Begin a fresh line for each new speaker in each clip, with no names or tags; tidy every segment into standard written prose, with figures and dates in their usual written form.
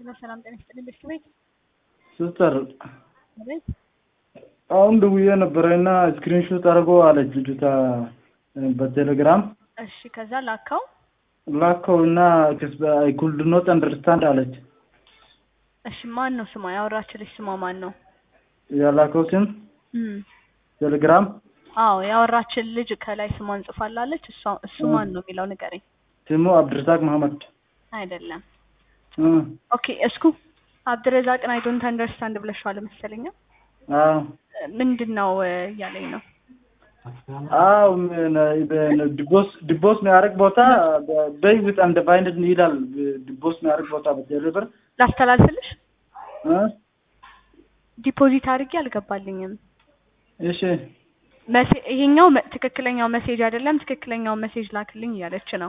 ሰላም ጤና ይስጥልኝ ቤት
ሲስተር
አቤት
አሁን ደውዬ ነበርና ስክሪንሾት አድርጎ አለች ልጅቷ በቴሌግራም
እሺ ከዛ ላከውና
I could not understand አለች
እሺ ማን ነው ስሟ ያወራችልሽ ስሟ ማን ነው
ያላከው ስም ቴሌግራም
አዎ ያወራችል ልጅ ከላይ ስሟን ጽፋላለች እሱ ማን ነው የሚለው ንገረኝ
ስሙ አብድረዛቅ መሐመድ
አይደለም ኦኬ እስኩ አብድረዛቅን I don't understand ብለሽዋል መሰለኝ ምንድነው ያለኝ ነው ዲቦስ የሚያደርግ ቦታ በይ with undefined ይላል ዲቦስ የሚያደርግ ቦታ በቴሌብር ላስተላልፍልሽ ዲፖዚት አድርጌ አልገባልኝም እሺ ይሄኛው ትክክለኛው ሜሴጅ አይደለም ትክክለኛው ሜሴጅ ላክልኝ እያለች ነው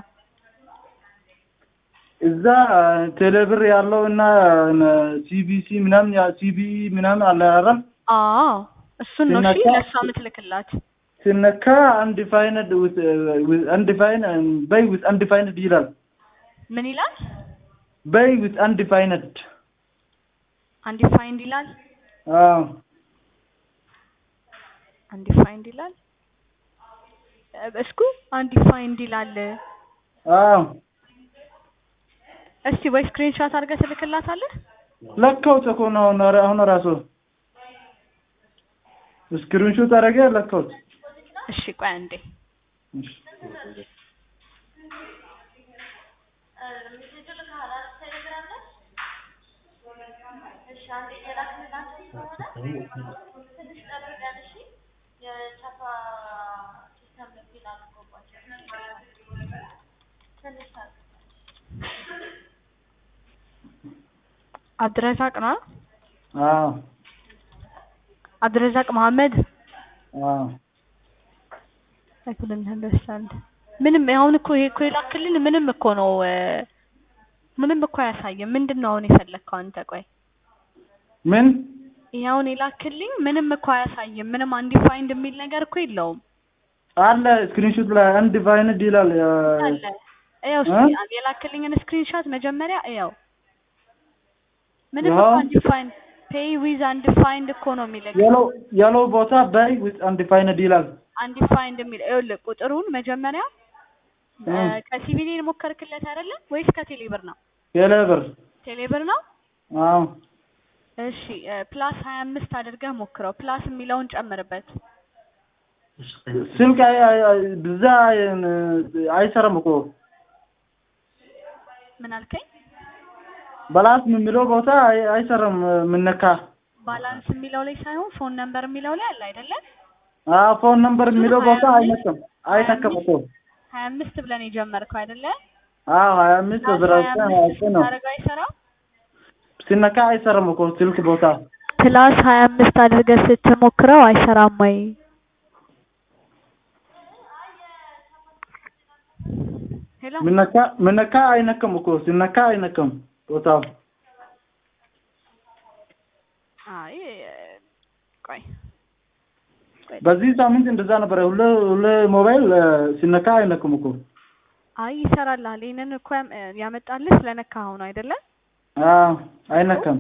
እዛ ቴሌብር ያለውና ሲቢሲ ምናምን ያ ሲቢ ምናምን አለ አይደል እሱን ነው እሺ ለሷ ምትልክላት ሲነካ undefined with undefined by with undefined ይላል ምን ይላል by with undefined ይላል undefined ይላል እስኩ undefined ይላል እስቲ ወይ ስክሪንሾት አድርገህ ትልክላታለህ ለካው ተኮነው አሁን ራሱ ስክሪንሾት አድርገህ ለካው እሺ ቆይ አንዴ አብድረዛቅ ነው አብድረዛቅ መሐመድ I couldn't understand ምንም አሁን እኮ ይሄ እኮ ይላክልን ምንም እኮ ነው ምንም እኮ ያሳየም ምንድነው አሁን የፈለከው አንተ ቆይ ምን ይሄውን ይላክልኝ ምንም እኮ ያሳየም ምንም undefined የሚል ነገር እኮ የለውም አለ ስክሪንሾት ላይ undefined ይላል አለ አይው የላክልኝን ስክሪንሾት መጀመሪያ አይው ምንም እኮ undefined pay with undefined እኮ ነው የሚለው ያለው ቦታ pay with undefined ይላል undefined የሚል አይውልህ ቁጥሩን መጀመሪያ ከሲቪሊ ሞከርክለት አይደለ ወይስ ከቴሌብር ነው ቴሌብር ነው አዎ እሺ ፕላስ 25 አድርገህ ሞክረው ፕላስ የሚለውን ጨምርበት ስልክ ብዛ አይሰራም እኮ ምን አልከኝ ባላንስ የሚለው ቦታ አይሰራም ምንነካ ባላንስ የሚለው ላይ ሳይሆን ፎን ነምበር የሚለው ላይ አለ አይደለ ፎን ነምበር የሚለው ቦታ አይነካም እኮ 25 ብለን የጀመርከው አይደለ 25 ብራስ ነው አይሰራም ሲነካ አይሰራም እኮ ስልክ ቦታ ፕላስ 25 አድርገህ ስትሞክረው አይሰራም ወይ ሄሎ ምንነካ አይነካም እኮ ሲነካ አይነካም ቦታው አይ ቆይ በዚህ ሳምንት እንደዛ ነበር ሁሉ ሞባይል ሲነካ አይነካም እኮ አይ ይሰራልሃል ይሄንን እኮ ያመጣልህ ስለነካው ነው አይደለ አይነካም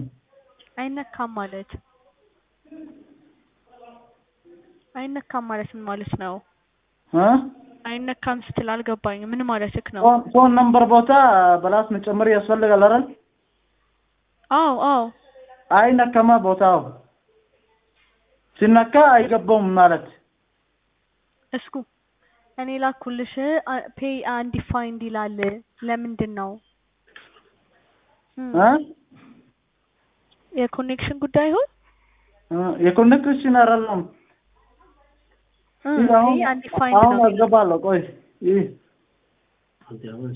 ማለት ምን ማለት ነው አይነካም ስትል አልገባኝም ምን ማለትክ ነው ፎን ነምበር ቦታ በላስ መጨመር ያስፈልጋል አይደል አዎ አይነካማ ቦታው ሲነካ አይገባውም ማለት እስኩ እኔ ላኩልሽ pay undefined ይላል ለምንድን ነው የኮኔክሽን ጉዳይ ይሁን የኮኔክሽን አይደለም undefined ነው አገባለሁ ቆይ